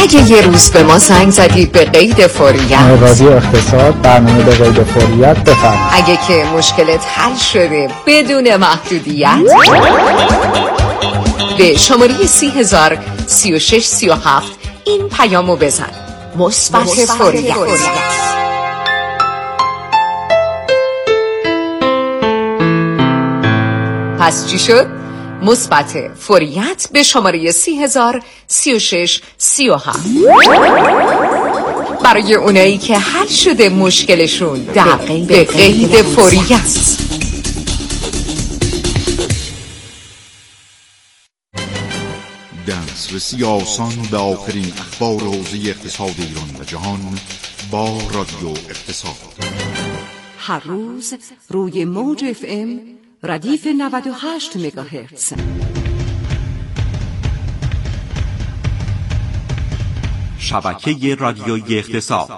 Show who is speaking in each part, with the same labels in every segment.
Speaker 1: اگه یه روز به ما زنگ زدید به قید فوریت،
Speaker 2: رادیو اقتصاد برنامه به قید فوریت بفرمایید.
Speaker 1: اگه که مشکلت حل شده بدون محدودیت، به شماره 30,3637 این پیامو بزن: مثبت فوریت. پس چی شد؟ مثبت فوریت به شماره 30,3637 برای اونایی که حل شده مشکلشون در قید فوریت.
Speaker 3: دسترسی آسان به آخرین اخبار حوزه اقتصاد ایران و جهان با رادیو اقتصاد.
Speaker 4: هر روز روی موج FM ردیف 98 مگاهرتز.
Speaker 5: شبکه رادیویی اقتصاد.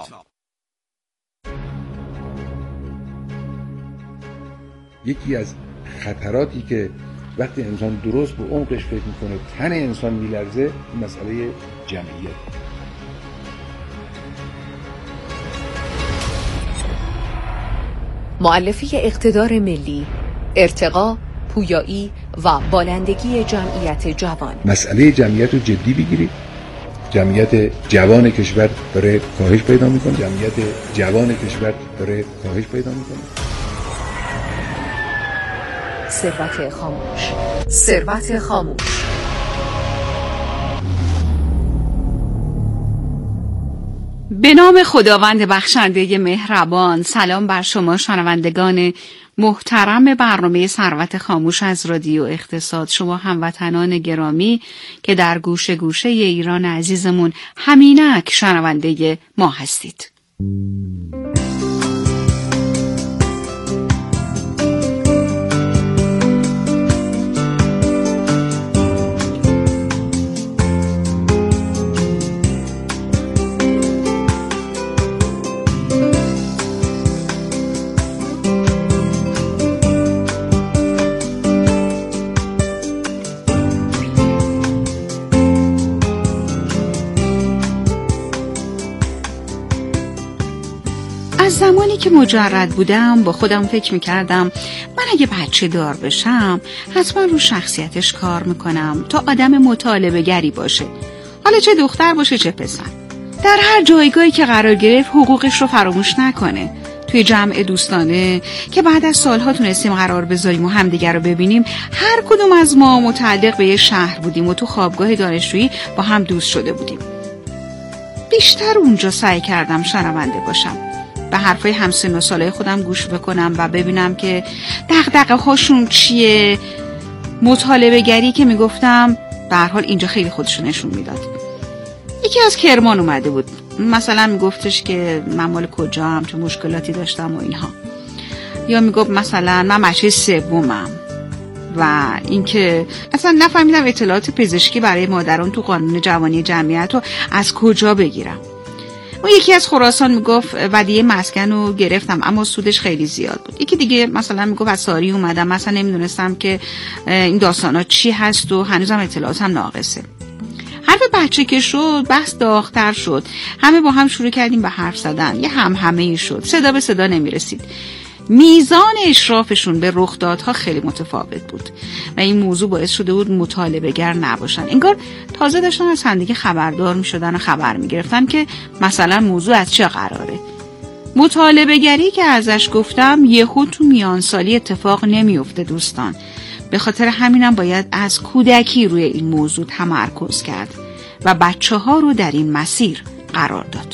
Speaker 6: یکی از خطراتی که وقتی انسان درست به عمقش فکر میکنه تن انسان میلرزه، مسئله جمعیت.
Speaker 1: مؤلفه اقتدار ملی، ارتقا، پویایی و بالندگی جمعیت جوان.
Speaker 6: مسئله جمعیت رو جدی بگیرید. جمعیت جوان کشور داره کاهش پیدا میکنه.
Speaker 1: ثروت خاموش.
Speaker 7: به نام خداوند بخشنده مهربان. سلام بر شما شنوندگان محترم برنامه ثروت خاموش از رادیو اقتصاد. شما هموطنان گرامی که در گوشه گوشه ایران عزیزمون همینک شنونده ما هستید. زمانی که مجرد بودم با خودم فکر میکردم من اگه بچه دار بشم حتما رو شخصیتش کار میکنم تا آدم مطالبه گری باشه، حالا چه دختر باشه چه پسر. در هر جایگاهی که قرار گرفت حقوقش رو فراموش نکنه. توی جمع دوستانه که بعد از سالها تونستیم قرار بذاریم و همدیگر رو ببینیم، هر کدوم از ما متعلق به یه شهر بودیم و تو خوابگاه دانشجویی با هم دوست شده بودیم. بیشتر اونجا سعی کردم شنونده باشم، به حرفای همسن و سالای خودم گوش بکنم و ببینم که دغدغه هاشون چیه. مطالبه گری که میگفتم به هر حال اینجا خیلی خودشو نشون میداد. یکی از کرمان اومده بود، مثلا میگفتش که من مال کجام، چه مشکلاتی داشتم و اینها، یا میگفت مثلا من بچه سومم و اینکه اصلا نفهمیدم اطلاعات پزشکی برای مادران تو قانون جوانی جمعیت رو از کجا بگیرم. و یکی از خراسان میگفت ودیعه مسکن رو گرفتم اما سودش خیلی زیاد بود. یکی دیگه مثلا میگفت از ساری اومدم، مثلا نمیدونستم که این داستانا چی هست و هنوزم اطلاعاتم ناقصه. حرف بچه که شد بحث داغ‌تر شد، همه با هم شروع کردیم به حرف زدن، یه همهمه‌ای شد، صدا به صدا نمیرسید. میزان اشرافشون به رخدادها خیلی متفاوت بود و این موضوع باعث شده بود مطالبه گر نباشن. انگار تازه داشتن از همدیگه خبردار میشدن و خبر میگرفتن که مثلا موضوع از چه قراره. مطالبه گری که ازش گفتم یهو تو میانسالی اتفاق نمیفته دوستان. به خاطر همینم باید از کودکی روی این موضوع تمرکز کرد و بچه‌ها رو در این مسیر قرار داد.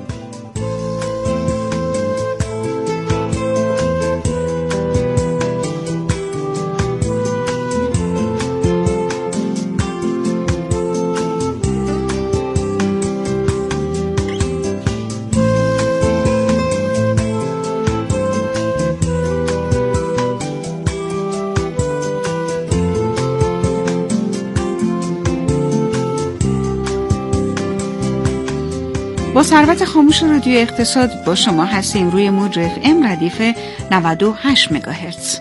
Speaker 7: با ثروت خاموش رادیو اقتصاد با شما هستیم روی موج FM ردیف 98 مگاهرتز.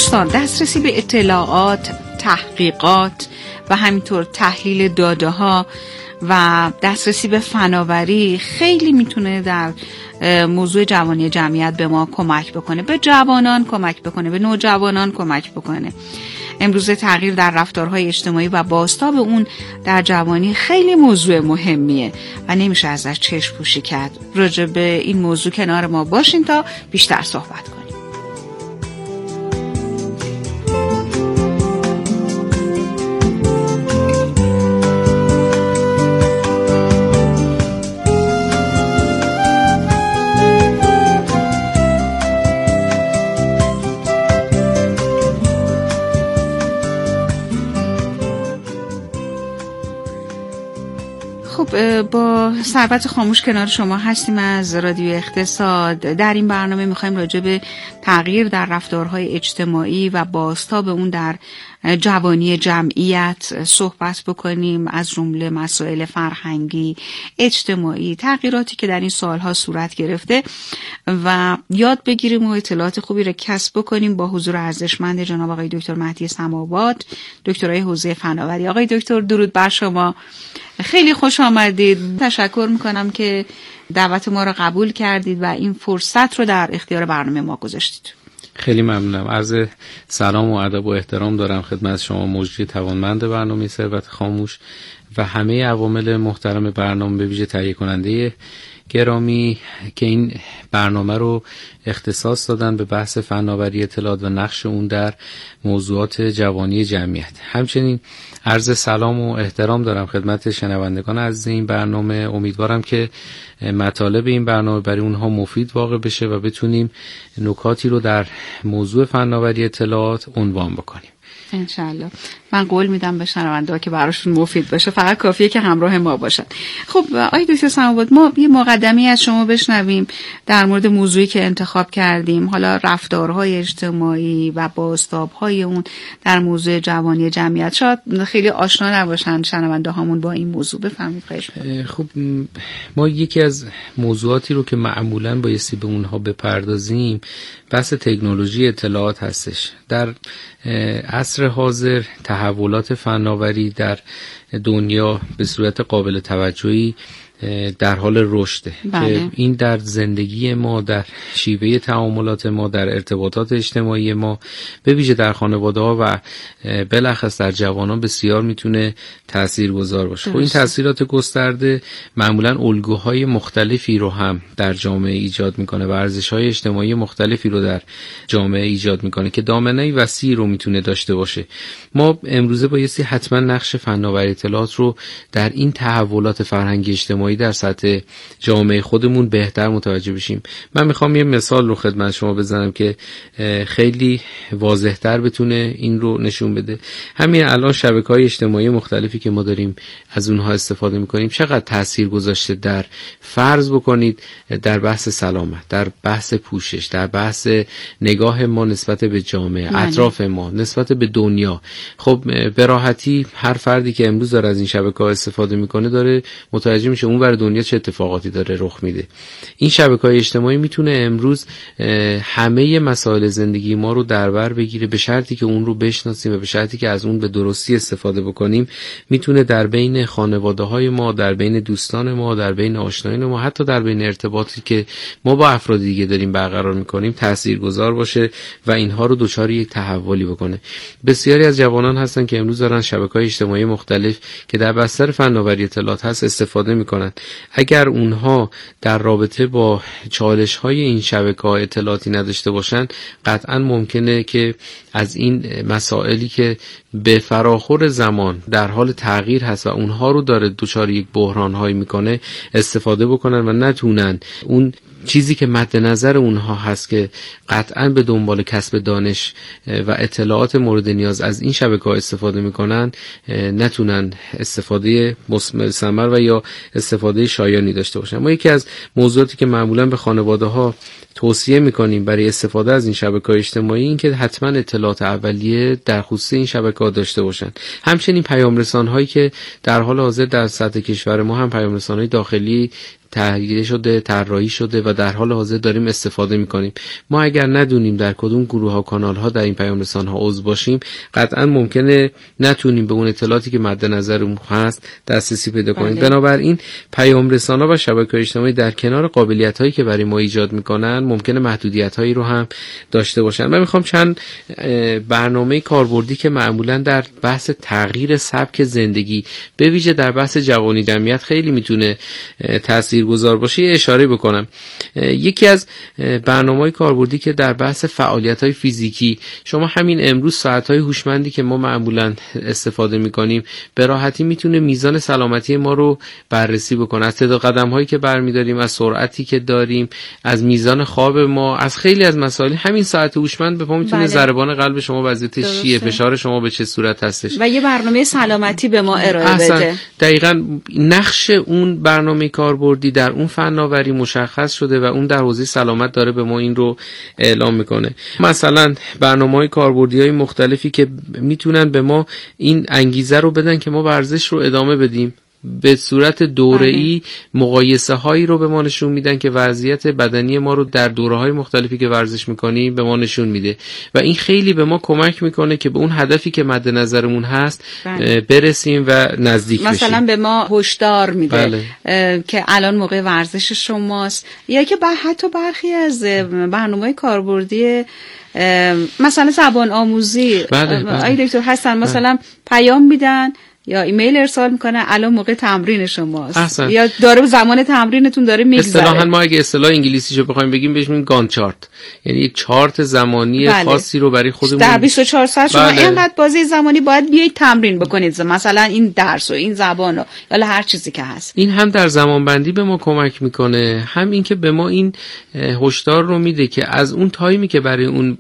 Speaker 7: دوستان، دسترسی به اطلاعات، تحقیقات و همینطور تحلیل داده ها و دسترسی به فناوری خیلی میتونه در موضوع جوانی جمعیت به ما کمک بکنه، به جوانان کمک بکنه، به نوجوانان کمک بکنه. امروزه تغییر در رفتارهای اجتماعی و بازتاب اون در جوانی خیلی موضوع مهمیه و نمیشه ازش چشم پوشی کرد. راجع به این موضوع کنار ما باشین تا بیشتر صحبت کنیم. با ثروت خاموش کنار شما هستیم از رادیو اقتصاد. در این برنامه میخوایم راجع به تغییر در رفتارهای اجتماعی و بازتاب اون در جوانی جمعیت صحبت بکنیم، از جمله مسائل فرهنگی، اجتماعی، تغییراتی که در این سالها صورت گرفته و یاد بگیریم و اطلاعات خوبی را کسب بکنیم با حضور ارزشمند جناب آقای دکتر مهدی سماوات، دکترای حوزه فناوری. آقای دکتر درود بر شما، خیلی خوش آمدید. تشکر میکنم که دعوت ما را قبول کردید و این فرصت رو در اختیار برنامه ما گذاشتید.
Speaker 8: خیلی ممنونم. عرض سلام و ادب و احترام دارم خدمت شما مجری توانمند برنامه ثروت خاموش و همه عوامل محترم برنامه، به ویژه تهیه کننده گرامی که این برنامه رو اختصاص دادن به بحث فناوری اطلاعات و نقش اون در موضوعات جوانی جمعیت. همچنین عرض سلام و احترام دارم خدمت شنوندگان عزیز این برنامه. امیدوارم که مطالب این برنامه برای اونها مفید واقع بشه و بتونیم نکاتی رو در موضوع فناوری اطلاعات عنوان بکنیم
Speaker 7: انشالله. من قول میدم به شنونده‌ها که براشون مفید باشه، فقط کافیه که همراه ما باشن. خب آقای دکتر سماوات، ما یه مقدمه‌ای از شما بشنویم در مورد موضوعی که انتخاب کردیم، حالا رفتارهای اجتماعی و بازتاب‌های اون در موضوع جوانی جمعیت. شاید خیلی آشنا نباشن شنونده‌هامون با این موضوع. بفرمایید خواهش می‌کنم.
Speaker 8: خب ما یکی از موضوعاتی رو که معمولاً بایستی به اونها بپردازیم بحث تکنولوژی اطلاعات هستش. در عصر حاضر تحولات فناوری در دنیا به صورت قابل توجهی در حال رشده که این در زندگی ما، در شیوه تعاملات ما، در ارتباطات اجتماعی ما، به ویژه در خانواده‌ها و بالاخص در جوانان بسیار میتونه تاثیرگذار باشه. خب این تاثیرات گسترده معمولاً الگوهای مختلفی رو هم در جامعه ایجاد میکنه و ارزش‌های اجتماعی مختلفی رو در جامعه ایجاد میکنه که دامنه وسیعی رو میتونه داشته باشه. ما امروزه بایستی حتما نقش فناوری اطلاعات رو در این تحولات فرهنگی اجتماعی در سطح جامعه خودمون بهتر متوجه بشیم. من میخوام یه مثال رو خدمت شما بزنم که خیلی واضح‌تر بتونه این رو نشون بده. همین الان شبکه‌های اجتماعی مختلفی که ما داریم از اونها استفاده میکنیم چقدر تأثیر گذاشته در فرض بکنید در بحث سلامت، در بحث پوشش، در بحث نگاه ما نسبت به جامعه، اطراف ما، نسبت به دنیا. خب به راحتی هر فردی که امروز داره از این شبکه‌ها استفاده میکنه داره متوجه میشه اون ور دنیا چه اتفاقاتی داره رخ میده. این شبکه‌های اجتماعی میتونه امروز همه مسائل زندگی ما رو در بر بگیره، به شرطی که اون رو بشناسیم و به شرطی که از اون به درستی استفاده بکنیم. میتونه در بین خانواده‌های ما، در بین دوستان ما، در بین آشنایان ما، حتی در بین ارتباطی که ما با افراد دیگه داریم برقرار میکنیم تاثیرگذار باشه و اینها رو دچار یک تحولی بکنه. بسیاری از جوانان هستن که امروز دارن شبکه‌های اجتماعی مختلف که در بستر فناوری اطلاعات هست استفاده میکنن. اگر اونها در رابطه با چالش‌های این شبکه‌ها اطلاعاتی نداشته باشن، قطعاً ممکنه که از این مسائلی که به فراخور زمان در حال تغییر هست و اونها رو داره دچار یک بحران‌هایی میکنه استفاده بکنن و نتونن اون چیزی که مد نظر اونها هست که قطعاً به دنبال کسب دانش و اطلاعات مورد نیاز از این شبکه‌ها استفاده میکنن نتونن استفاده مثمر ثمر و یا استفاده شایانی داشته باشن. ما یکی از موضوعاتی که معمولاً به خانواده‌ها توصیه میکنیم برای استفاده از این شبکه‌های اجتماعی این که حتما اطلاعات اولیه در خصوص این شبکه‌ها داشته باشن. همچنین پیام رسان‌هایی که در حال حاضر در سطح کشور ما هم پیام رسان‌های داخلی تهیه شده، طراحی شده و در حال حاضر داریم استفاده میکنیم. ما اگر ندونیم در کدوم گروه ها، کانال ها در این پیام رسان ها عضو باشیم، قطعا ممکنه نتونیم به اون اطلاعاتی که مد نظرمون هست دسترسی پیدا کنیم. بنابراین پیام رسان ها و شبکه‌های اجتماعی در کنار قابلیت هایی که برای ما ایجاد میکنن، ممکنه محدودیت هایی رو هم داشته باشن. من میخوام چند برنامه کاربردی که معمولا در بحث تغییر سبک زندگی به ویژه در بحث جوانی جمعیت خیلی میتونه تاثیرگذار باشه اشاره بکنم. یکی از برنامه‌های کاربردی که در بحث فعالیت‌های فیزیکی، شما همین امروز ساعت‌های هوشمندی که ما معمولاً استفاده می‌کنیم به راحتی میتونه میزان سلامتی ما رو بررسی بکنه، از تعداد قدم‌هایی که برمی‌داریم، از سرعتی که داریم، از میزان خواب ما، از خیلی از مسائل. همین ساعت هوشمند به ما میتونه ضربان قلب شما وضعیتش چیه، فشار شما به چه صورت هستش
Speaker 7: و یه برنامه سلامتی به ما ارائه بده.
Speaker 8: دقیقاً نقش اون برنامه کاربردی در اون فناوری مشخص شده و اون در حوزه سلامت داره به ما این رو اعلام میکنه. مثلا برنامه‌های کاربردی‌های مختلفی که میتونن به ما این انگیزه رو بدن که ما ورزش رو ادامه بدیم، به صورت دوره‌ای مقایسه هایی رو به ما نشون میدن که وضعیت بدنی ما رو در دوره‌های مختلفی که ورزش میکنیم به ما نشون میده و این خیلی به ما کمک میکنه که به اون هدفی که مد نظرمون هست برسیم و نزدیک بشیم.
Speaker 7: مثلا به ما هشدار میده که الان موقع ورزش شماست، یا که حتی برخی از برنامه‌های کاربردی مثلا زبان آموزی آی دکتر هستن، مثلا پیام میدن یا ایمیل ارسال میکنه الان موقع تمرین شماست، یا داره زمان تمرینتون داره میگذره.
Speaker 8: اصطلاحاً ما اگه اصطلاح انگلیسیشو بخوایم بگیم بهش میگیم گان چارت، یعنی یک چارت زمانی خاصی رو برای خودمون
Speaker 7: در 24 ساعت شما اینقدر بازی زمانی باید بیایید تمرین بکنید، مثلا این درس و این زبان و یا هر چیزی که هست.
Speaker 8: این هم در زمان بندی به ما کمک میکنه، هم این که به ما این هشدار رو میده که از اون تایمی که برای اون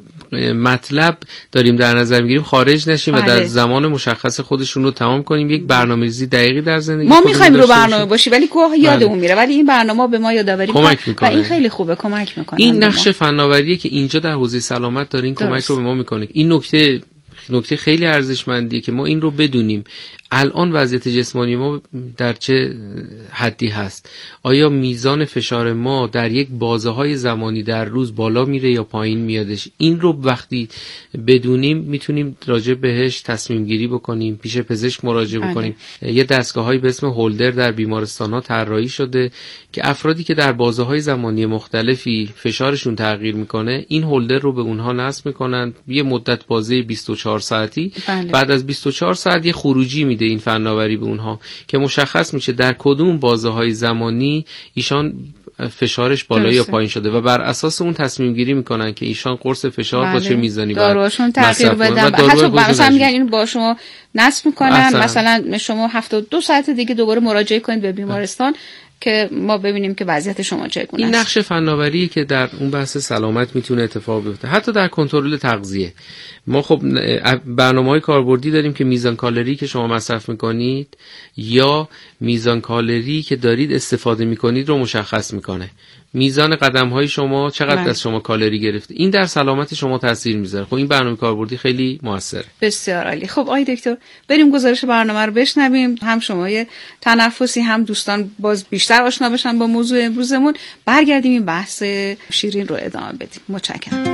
Speaker 8: مطلب داریم در نظر میگیریم خارج نشیم و در زمان مشخص خودشون رو تمام کنیم. یک برنامه‌ریزی دقیقی در زندگی
Speaker 7: ما می‌خوایم رو برنامه باشی ولی گاه یادمون میره، ولی این برنامه به ما یادآوری
Speaker 8: میکنه
Speaker 7: و این خیلی خوبه، کمک میکنه.
Speaker 8: این نقش فناوریه که اینجا در حوزه سلامت داره این کمک رو به ما میکنه. این نکته خیلی ارزشمندیه که ما این رو بدونیم. الان وضعیت جسمانی ما در چه حدی هست؟ آیا میزان فشار ما در یک بازه‌های زمانی در روز بالا میره یا پایین میادش؟ این رو وقتی بدونیم میتونیم راجع بهش تصمیم گیری بکنیم، پیش پزشک مراجعه بکنیم. یه دستگاه‌هایی به اسم هولدر در بیمارستان‌ها طراحی شده که افرادی که در بازه‌های زمانی مختلفی فشارشون تغییر میکنه، این هولدر رو به اونها نصب میکنن یه مدت بازه 24 ساعتی. بعد از 24 ساعت یه خروجی میده این فناوری به اونها که مشخص میشه در کدوم بازه‌های زمانی ایشان فشارش بالا یا پایین شده و بر اساس اون تصمیم گیری میکنن که ایشان قرص فشار با چه میزانی باید
Speaker 7: داروهاشون تغییر بدن. حتی مثلا میگن این با شما نصب میکنن، مثلا شما 72 ساعت دیگه دوباره مراجعه کنید به بیمارستان که ما ببینیم که وضعیت شما چگونه است.
Speaker 8: این نقش فناوری که در اون بحث سلامت میتونه اتفاق بیفته. حتی در کنترل تغذیه ما خب برنامه‌های کاربردی داریم که میزان کالری که شما مصرف میکنید یا میزان کالری که دارید استفاده میکنید رو مشخص میکنه. میزان قدم‌های شما چقدر از شما کالری گرفته، این در سلامت شما تاثیر میذاره. خب این برنامه کاربردی خیلی موثره.
Speaker 7: بسیار عالی. خب آقای دکتر بریم گزارش برنامه رو بشنویم، هم شما یه تنفسی هم دوستان باز بیشتر آشنا بشن با موضوع امروزمون، برگردیم این بحث شیرین رو ادامه بدیم. متشکرم.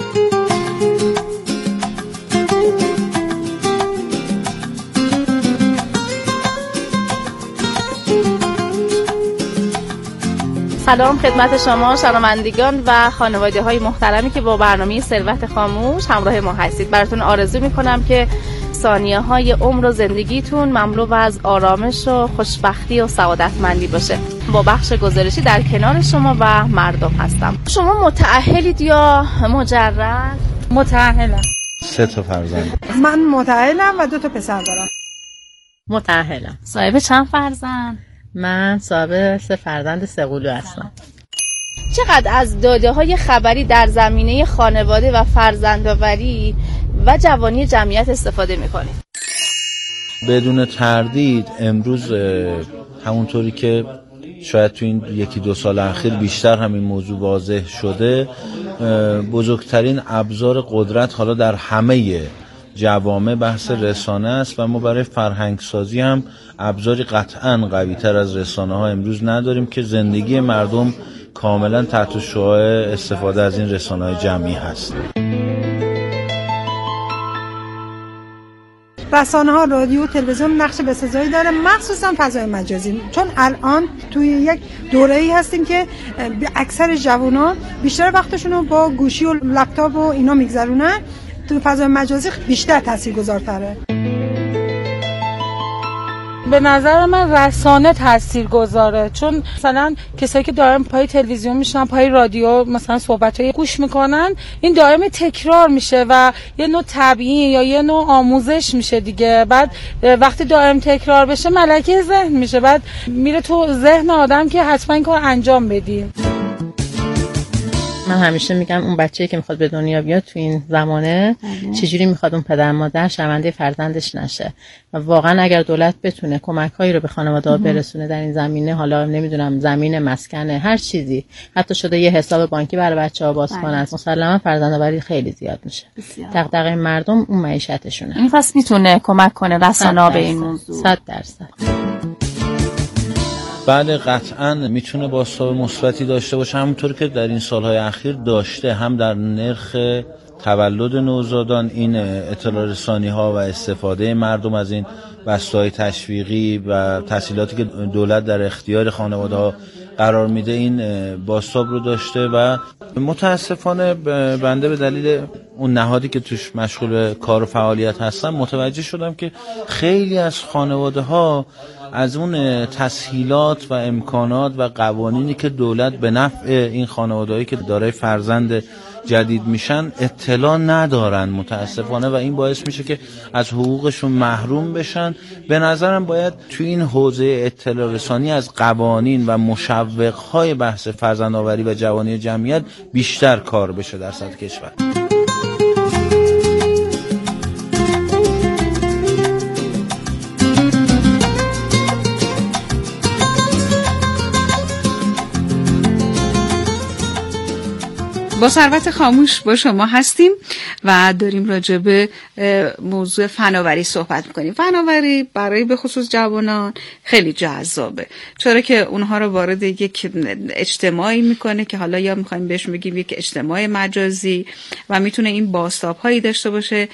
Speaker 9: سلام خدمت شما شنوندگان و خانواده های محترمی که با برنامه ثروت خاموش همراه ما هستید. براتون آرزو میکنم که ثانیه های عمر و زندگیتون مملو از آرامش و خوشبختی و سعادتمندی باشه. با بخش گزارشی در کنار شما و مردم هستم. شما متأهلید یا مجرد؟
Speaker 10: متأهلم.
Speaker 2: 3 تا فرزند.
Speaker 10: من متأهلم و 2 تا پسر دارم.
Speaker 11: متأهلم.
Speaker 9: صاحب چند فرزند؟
Speaker 11: من صاحب 3 فرزند 3 قلو هستم.
Speaker 9: چقدر از داده‌های خبری در زمینه خانواده و فرزندآوری و جوانی جمعیت استفاده می‌کنید؟
Speaker 2: بدون تردید امروز همونطوری که شاید تو این 1-2 سال اخیر بیشتر همین موضوع واضح شده، بزرگترین ابزار قدرت حالا در همه جوامع بحث رسانه است و ما برای فرهنگ سازی هم ابزاری قطعاً قوی تر از رسانه ها امروز نداریم که زندگی مردم کاملا تحت شعاع استفاده از این رسانه های جمعی هست.
Speaker 10: رسانه ها، رادیو، تلویزیون نقش بسزایی داره، مخصوصا فضای مجازی، چون الان توی یک دوره‌ای هستیم که اکثر جوانان بیشتر وقتشون رو با گوشی و لپتاپ و اینا میگذرونن. تو فضای مجازی بیشتر تاثیرگذارتره.
Speaker 12: به نظر من رسانه تاثیرگذاره، چون مثلا کسایی که دائم پای تلویزیون میشنن، پای رادیو مثلا صحبتای گوش میکنن، این دائم تکرار میشه و یه نوع تبیین یا یه نوع آموزش میشه دیگه. بعد وقتی دائم تکرار بشه ملکه ذهن میشه، بعد میره تو ذهن آدم که حتما این کار انجام بدی.
Speaker 11: من همیشه میگم اون بچه‌ای که میخواد به دنیا بیاد تو این زمانه چجوری میخواد اون پدر مادر شرمنده فرزندش نشه و واقعا اگر دولت بتونه کمک‌هایی رو به خانواده‌ها برسونه در این زمینه، حالا نمیدونم زمین مسکنه، هر چیزی، حتی شده یه حساب بانکی برای بچه‌ها باز کنن، مسلماً فرزندآوری خیلی زیاد میشه. دغدغه مردم اون معیشتشونه.
Speaker 9: این پس میتونه کمک کنه رسانه‌ها به این موضوع.
Speaker 11: 100%.
Speaker 2: بله قطعاً میتونه بازتاب مثبتی داشته باشه، همونطور که در این سالهای اخیر داشته، هم در نرخ تولد نوزادان این اطلاع رسانی ها و استفاده مردم از این بسته‌های تشویقی و تسهیلاتی که دولت در اختیار خانواده ها قرار میده این بازتاب رو داشته و متاسفانه بنده به دلیل اون نهادی که توش مشغول کار و فعالیت هستم متوجه شدم که خیلی از خانواده ها از اون تسهیلات و امکانات و قوانینی که دولت به نفع این خانواده‌هایی که دارای فرزند جدید میشن اطلاع ندارن متاسفانه، و این باعث میشه که از حقوقشون محروم بشن. به نظرم باید تو این حوزه اطلاع رسانی از قوانین و مشوق‌های بحث فرزندآوری و جوانی جمعیت بیشتر کار بشه در سطح کشور.
Speaker 7: با ثروت خاموش با شما هستیم و داریم راجع به موضوع فناوری صحبت میکنیم. فناوری برای به خصوص جوانان خیلی جذابه، چرا که اونها رو وارد یک اجتماعی میکنه که حالا یا میخوایم بهش بگیم یک اجتماع مجازی و میتونه این بازتاب هایی داشته باشه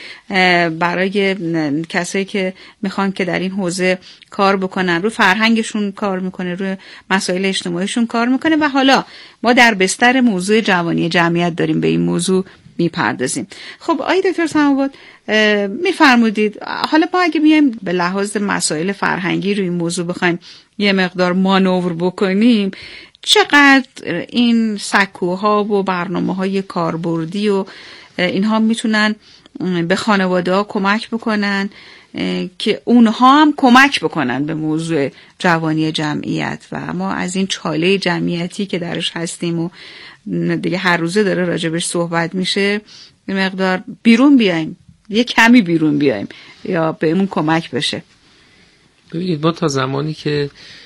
Speaker 7: برای کسایی که میخوان که در این حوزه کار بکنن، رو فرهنگشون کار میکنه، رو مسائل اجتماعیشون کار میکنه. و حالا ما در بستر موضوع جوانی جمعیت داریم به این موضوع میپردازیم. خب آقای دکتر سماوات میفرمودید حالا ما اگه بیایم به لحاظ مسائل فرهنگی روی این موضوع بخوایم یه مقدار مانور بکنیم، چقدر این سکوها و برنامه‌های کاربردی و اینها میتونن به خانواده‌ها کمک بکنن که اونها هم کمک بکنن به موضوع جوانی جمعیت و ما از این چاله جمعیتی که درش هستیم و دیگه هر روزه داره راجبش صحبت میشه یه مقدار بیرون بیایم، یه کمی بیرون بیایم یا بهمون کمک بشه.
Speaker 8: ببینید ما تا زمانی که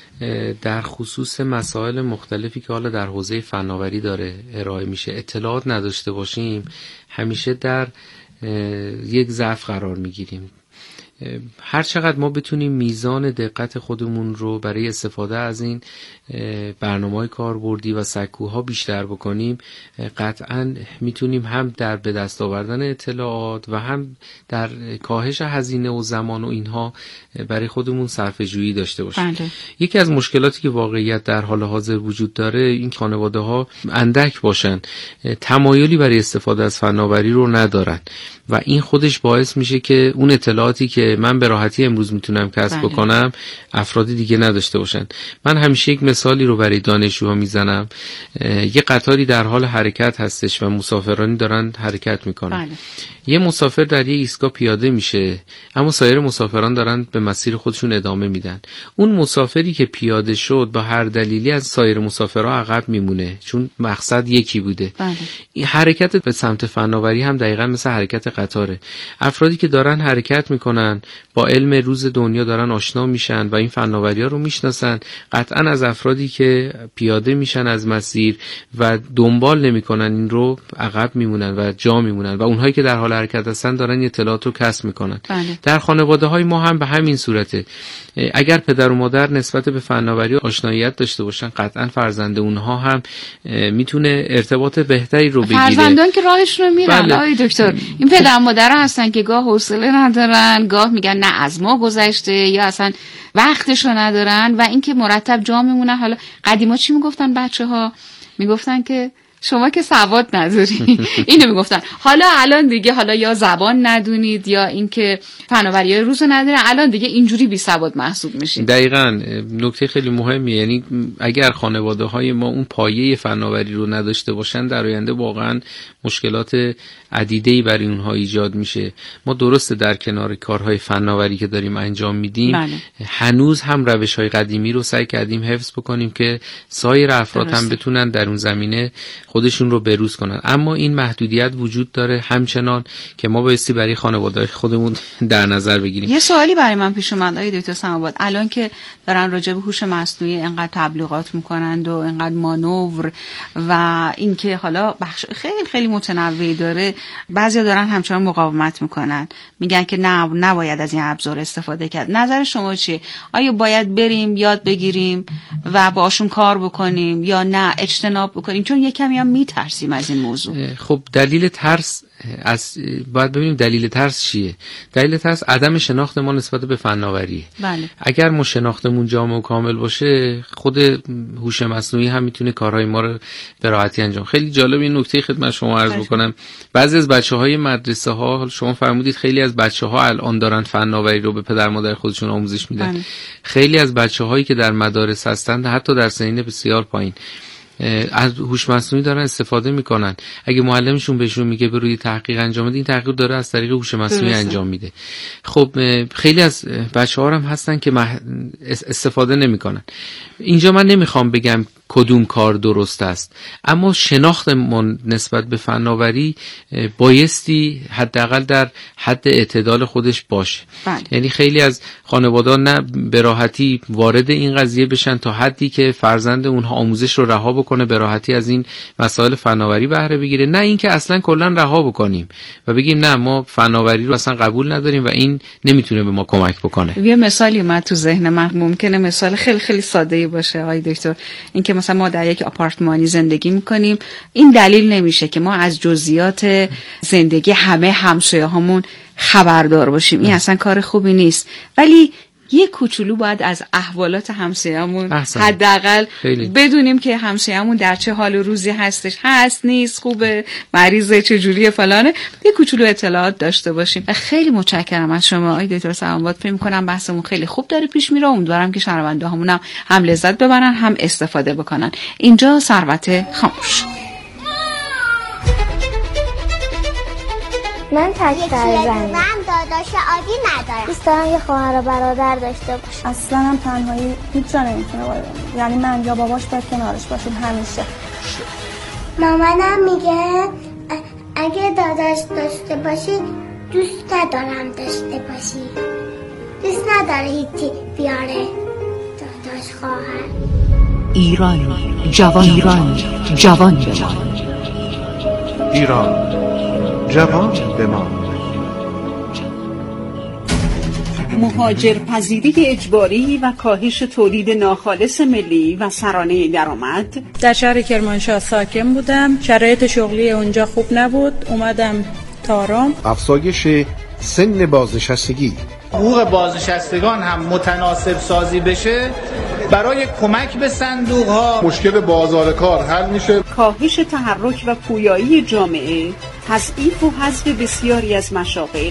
Speaker 8: در خصوص مسائل مختلفی که حالا در حوزه فناوری داره ارائه میشه اطلاعات نداشته باشیم همیشه در یک ضعف قرار میگیریم. هر چقدر ما بتونیم میزان دقت خودمون رو برای استفاده از این برنامه‌های کاربردی و سکوها بیشتر بکنیم قطعاً میتونیم هم در به دست آوردن اطلاعات و هم در کاهش هزینه و زمان و اینها برای خودمون صرفه‌جویی داشته باشیم.
Speaker 7: بله.
Speaker 8: یکی از مشکلاتی که واقعیت در حال حاضر وجود داره این خانواده‌ها اندک باشن، تمایلی برای استفاده از فناوری رو ندارن و این خودش باعث میشه که اون اطلاعاتی که من به راحتی امروز میتونم کسب بکنم افراد دیگه نداشته باشن. من همیشه یک مثالی رو برای دانشجوها میزنم. یه قطاری در حال حرکت هستش و مسافرانی دارن حرکت میکنن. یه مسافر در یه ایستگاه پیاده میشه اما سایر مسافران دارن به مسیر خودشون ادامه میدن. اون مسافری که پیاده شد با هر دلیلی از سایر مسافرها عقب میمونه چون مقصد یکی بوده. این حرکت به سمت فناوری هم دقیقاً مثل حرکت قطاره. افرادی که دارن حرکت میکنن میکنن، با علم روز دنیا دارن آشنا میشن و این فناوری‌ها رو میشناسن، قطعا از افرادی که پیاده میشن از مسیر و دنبال نمیکنن این رو عقب میمونن و جا میمونن و اونهایی که در حال حرکت هستن دارن اطلاعات رو کسب میکنن. در خانواده‌های ما هم به همین صورته. اگر پدر و مادر نسبت به فناوری آشناییت داشته باشن، قطعا فرزند اونها هم میتونه ارتباط بهتری رو بگیره.
Speaker 7: فرزندان که راهشون رو میرن آقای دکتر، این پدر مادر هستن که گاه حوصله ندارن، گاه میگن نه از ما گذشته، یا اصلا وقتشو ندارن و اینکه مرتب جا میمونن. حالا قدیما چی میگفتن بچه‌ها؟ میگفتن که شما که سواد نداری. اینو میگفتن. حالا الان دیگه حالا یا زبان ندونید یا اینکه فناوری‌های روزو نداره، الان دیگه اینجوری بی سواد محسوب میشین.
Speaker 8: دقیقاً نکته خیلی مهمیه. یعنی اگر خانواده‌های ما اون پایه فناوری رو نداشته باشن، در آینده واقعاً مشکلات عدیده‌ای برای اونها ایجاد میشه. ما درسته در کنار کارهای فناوری که داریم انجام میدیم، هنوز هم روش‌های قدیمی رو سعی کردیم حفظ بکنیم که سایر افراد هم بتونن در اون زمینه خودشون رو بروز کنن. اما این محدودیت وجود داره همچنان که ما بایستی برای خانواده خودمون در نظر بگیریم.
Speaker 7: یه سوالی برای من پیش اومد آقای دکتر سم‌آباد، الان که دارن راجع به هوش مصنوعی انقدر تبلیغات میکنند و انقدر مانور و اینکه حالا بخش خیلی خیلی متنوعی داره، بعضیا دارن همچنان مقاومت میکنن، میگن که نه نباید از این ابزار استفاده کرد. نظر شما چیه؟ آیا باید بریم یاد بگیریم و باشون کار بکنیم یا نه اجتناب بکنیم؟ چون یه کمی هم میترسیم از این موضوع.
Speaker 8: خب دلیل ترس باید ببینیم دلیل ترس چیه. دلیل ترس عدم شناخت ما نسبت به فناوریه.
Speaker 7: بله.
Speaker 8: اگر ما شناختمون جامع و کامل باشه، خود هوش مصنوعی هم میتونه کارهای ما رو به راحتی انجام. خیلی جالب این نکته خدمت شما عرض بکنم. بعضی از بچه‌های مدرسه ها، شما فرمودید خیلی از بچه‌ها الان دارن فناوری رو به پدر مادر خودشون آموزش میدن.
Speaker 7: بله.
Speaker 8: خیلی از بچه‌هایی که در مدارس هستند حتی در سنین بسیار پایین از هوش مصنوعی دارن استفاده میکنن. اگه معلمشون بهشون میگه بروی تحقیق انجام بده، این تحقیق داره از طریق هوش مصنوعی انجام میده. خب خیلی از بچه‌ها هم هستن که استفاده نمیکنن. اینجا من نمیخوام بگم کدوم کار درست است، اما شناختمون نسبت به فناوری بایستی حداقل در حد اعتدال خودش باشه. یعنی خیلی از خانواده‌ها نه به راحتی وارد این قضیه بشن تا حدی که فرزند اونها آموزش رو رها بکنه، به راحتی از این مسائل فناوری بهره بگیره، نه اینکه اصلا کلا رها بکنیم و بگیم نه ما فناوری رو اصلا قبول نداریم و این نمیتونه به ما کمک بکنه.
Speaker 7: یه مثالی اومد تو ذهن من، ممکنه مثال خیلی خیلی ساده‌ای باشه آقای دکتر، اینکه مثلا ما در یک آپارتمانی زندگی میکنیم، این دلیل نمیشه که ما از جزئیات زندگی همه همسایه‌هامون خبردار باشیم. این اصلا کار خوبی نیست، ولی یه کوچولو باید از احوالات همسایه‌مون حداقل بدونیم که همسایه‌مون در چه حال و روزی هستش، هست نیست، خوبه، مریضه، چه جوریه، فلانه، یه کوچولو اطلاعات داشته باشیم. و خیلی متشکرم از شما آقای دکتر سم‌آباد. فکر می‌کنم بحثمون خیلی خوب داره پیش میره. امیدوارم که شنونده‌هامون هم لذت ببرن هم استفاده بکنن. اینجا ثروت خاموش.
Speaker 13: من تک فرزندم، داداش عادی ندارم. دوست دارم یه خواهر و برادر داشته باشم.
Speaker 14: اصلا هم تنهایی هیچ جا نمیتونه باید، یعنی من یا باباش باید کنارش باشیم همیشه.
Speaker 13: مامانم میگه اگه داداش داشته باشی دوست ندارم داشته باشی. دوست نداره هیچی بیاره داداش خواهر.
Speaker 4: ایران جوان بمان.
Speaker 15: ایران جوان بمان.
Speaker 4: مهاجرپذیری اجباری و کاهش تولید ناخالص ملی و سرانه درآمد.
Speaker 14: در شهر کرمانشاه ساکن بودم، شرایط شغلی اونجا خوب نبود، اومدم تارم.
Speaker 15: افزایش سن بازنشستگی،
Speaker 16: حقوق بازنشستگان هم متناسب سازی بشه برای کمک به صندوق ها،
Speaker 15: مشکل بازار کار حل میشه.
Speaker 4: کاهش تحرک و پویایی جامعه، تضعیف و حذف بسیاری از مشاغل.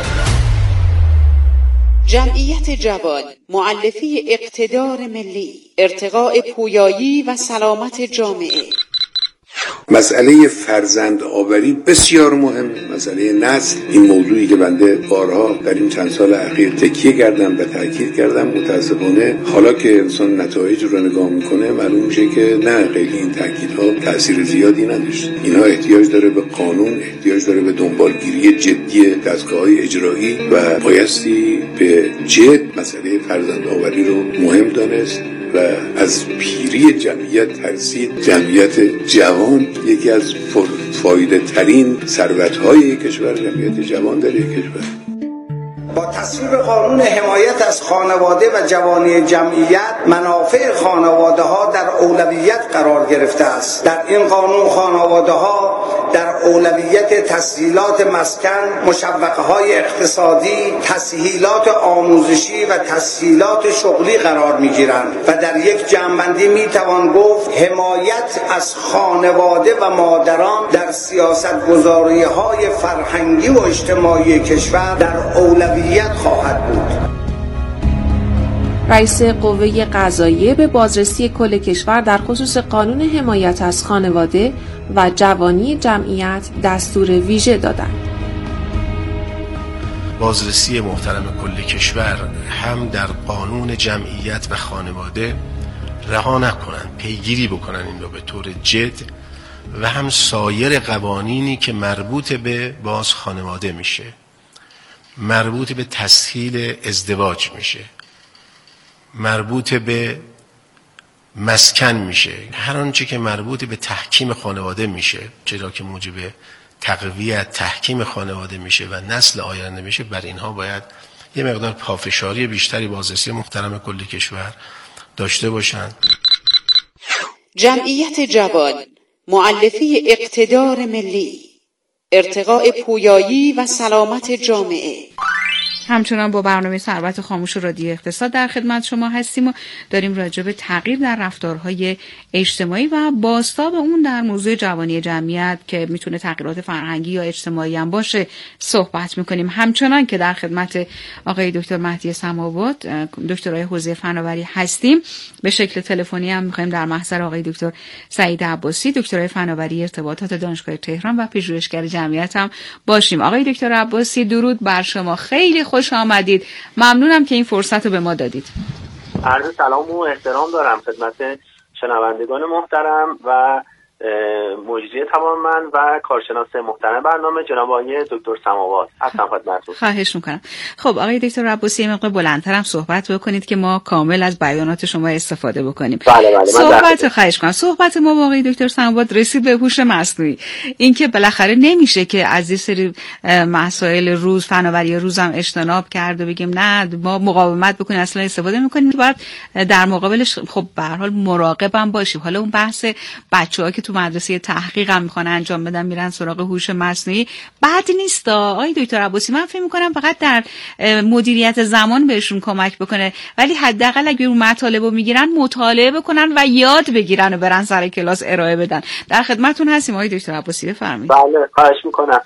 Speaker 4: جمعیت جوان، مؤلفه اقتدار ملی، ارتقاء پویایی و سلامت جامعه.
Speaker 17: مسئله فرزند آوری بسیار مهمه، مسئله نسل. این موضوعی که بنده بارها در این چند سال اخیر تکیه کردم و تاکید کردم، متاسفانه حالا که انسان نتایج رو نگاه میکنه معلوم میشه که نه، خیلی این تاکیدها تاثیر زیادی نداشت. اینها احتیاج داره به قانون، احتیاج داره به دنبالگیری جدی دستگاه‌های اجرایی و بایستی به جد مسئله فرزند آوری رو مهم دانست و از پیری جمعیت ترسید. جمعیت جوان یکی از فایده ترین ثروت‌های کشور، جمعیت جوان در یک کشور.
Speaker 18: با تصویب قانون حمایت از خانواده و جوانی جمعیت، منافع خانواده ها در اولویت قرار گرفته است. در این قانون خانواده ها در اولویت تسهیلات مسکن، مشوقه های اقتصادی، تسهیلات آموزشی و تسهیلات شغلی قرار می گیرند و در یک جمع‌بندی می توان گفت حمایت از خانواده و مادران در سیاست‌گذاری های فرهنگی و اجتماعی کشور در اولویت خواهد بود.
Speaker 19: رئیس قوه قضاییه به بازرسی کل کشور در خصوص قانون حمایت از خانواده و جوانی جمعیت دستور ویژه دادند.
Speaker 15: بازرسی محترم کل کشور هم در قانون جمعیت و خانواده رها نکنن، پیگیری بکنن این رو به طور جد و هم سایر قوانینی که مربوط به باز خانواده میشه، مربوط به تسهیل ازدواج میشه، مربوط به مسکن میشه، هر آنچه که مربوط به تحکیم خانواده میشه، چرا که موجب تقویت تحکیم خانواده میشه و نسل آینده میشه، بر اینها باید یه مقدار پافشاری بیشتری بازرسی محترم کل کشور داشته باشند.
Speaker 1: جمعیت جوان، مؤلفه اقتدار ملی، ارتقاء پویایی و سلامت جامعه.
Speaker 7: همچنان با برنامه ثروت خاموش رادیو اقتصاد در خدمت شما هستیم و داریم راجع به تغییر در رفتارهای اجتماعی و بازتاب اون در موضوع جوانی جمعیت که میتونه تغییرات فرهنگی یا اجتماعی هم باشه صحبت میکنیم. همچنان که در خدمت آقای دکتر مهدی سماوات، دکترای حوزه فناوری هستیم، به شکل تلفنی هم میخوایم در محضر آقای دکتر سعید عباسی، دکترای فناوری ارتباطات دانشگاه تهران و پژوهشگر جمعیت هم باشیم. آقای دکتر عباسی، درود بر شما، خیلی خوش آمدید. ممنونم که این فرصت رو به ما دادید.
Speaker 20: عرض سلام و احترام دارم خدمت شنوندگان محترم و مجری توانمند و کارشناس محترم برنامه جناب آقای دکتر سماوات. هستم خدمتتون.
Speaker 7: خواهش میکنم. خب آقای دکتر عباسی، یه مقدار بلندتر هم صحبت بکنید که ما کامل از بیانات شما استفاده بکنیم.
Speaker 20: بله
Speaker 7: صحبت ما با آقای دکتر سماوات رسید به هوش مصنوعی. اینکه بالاخره نمیشه که از این سری مسائل روز فناوری روز هم اجتناب کرد و بگیم نه ما مقاومت بکنیم، اصلا استفاده میکنیم. باید در مقابلش خب به هر حال مراقبم باشیم. حالا اون بحث بچه‌ها که تو مدرسه تحقیق هم میخوان انجام بدن میرن سراغ هوش مصنوعی بد نیست. آقای دکتر عباسی، من فکر میکنم فقط در مدیریت زمان بهشون کمک بکنه، ولی حداقل اگه اون مطالب رو میگیرن مطالعه بکنن و یاد بگیرن و برن سر کلاس ارائه بدن. در خدمتتون هستیم آقای دکتر عباسی، بفرمایید.
Speaker 20: بله، خواهش میکنم.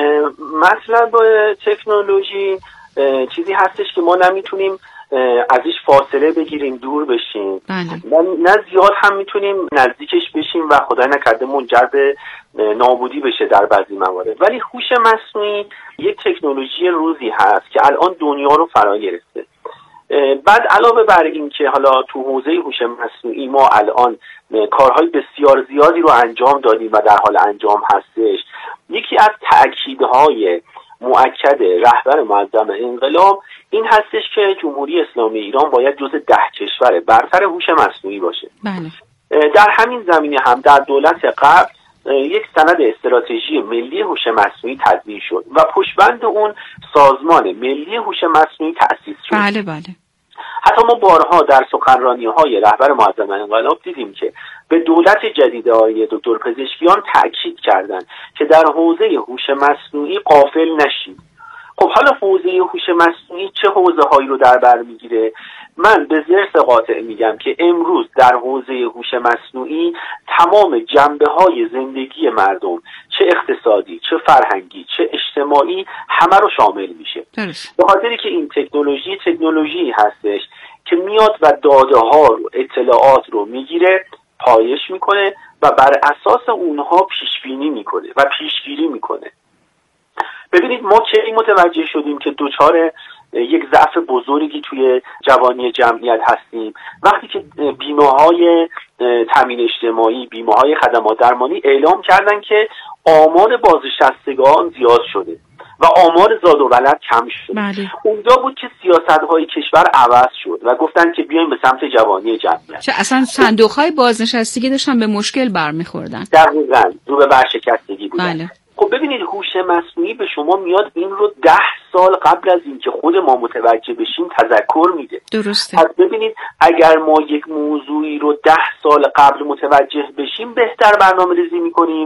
Speaker 20: مثلا با تکنولوژی چیزی هستش که ما نمیتونیم ازش فاصله بگیریم، دور بشیم، نه زیاد هم میتونیم نزدیکش بشیم و خدای نکرده منجر به نابودی بشه در بعضی موارد. ولی هوش مصنوعی یک تکنولوژی روزی هست که الان دنیا رو فرا گرفته. بعد علاوه بر این که حالا تو حوزه هوش مصنوعی ما الان کارهای بسیار زیادی رو انجام دادیم و در حال انجام هستش، یکی از تأکیدهای مؤکد رهبر معظم انقلاب این هستش که جمهوری اسلامی ایران باید جزو 10 کشور برتر هوش مصنوعی باشه.
Speaker 7: بله.
Speaker 20: در همین زمینه هم در دولت قبل یک سند استراتژی ملی هوش مصنوعی تدوین شد و پشتبند اون سازمان ملی هوش مصنوعی تأسیس شد.
Speaker 7: بله بله.
Speaker 20: حتی ما بارها در سخنرانی‌های رهبر معظم انقلاب دیدیم که به دولت جدید آقای دکتر پزشکیان تأکید کردند که در حوزه هوش مصنوعی غافل نشید. خب حالا حوزه هوش مصنوعی چه حوزه‌هایی رو در بر میگیره؟ من به ضرس قاطع میگم که امروز در حوزه هوش مصنوعی تمام جنبه‌های زندگی مردم، چه اقتصادی، چه فرهنگی، چه اجتماعی، همه رو شامل میشه. به خاطری که این تکنولوژی هستش که میاد و داده‌ها رو، اطلاعات رو میگیره، پایش میکنه و بر اساس اونها پیشبینی میکنه و پیشگیری میکنه. ببینید ما کی متوجه شدیم که دوچار یک ضعف بزرگی توی جوانی جمعیت هستیم؟ وقتی که بیمه‌های تامین اجتماعی، بیمه‌های خدمات درمانی اعلام کردن که آمار بازنشستگان زیاد شده و آمار زاد و ولد کم شد. اونجا بود که سیاست‌های کشور عوض شد و گفتن که بیایم به سمت جوانی جمعیت.
Speaker 7: چه اصلا صندوق‌های بازنشستگی داشتن به مشکل برمیخوردن.
Speaker 20: دقیقاً رو به ورشکستگی بودن. خب ببینید هوش مصنوعی به شما میاد این رو 10 سال قبل از اینکه خود ما متوجه بشیم تذکر میده.
Speaker 7: درسته.
Speaker 20: پس ببینید اگر ما یک موضوعی رو 10 سال قبل متوجه بشیم بهتر برنامه‌ریزی میکنیم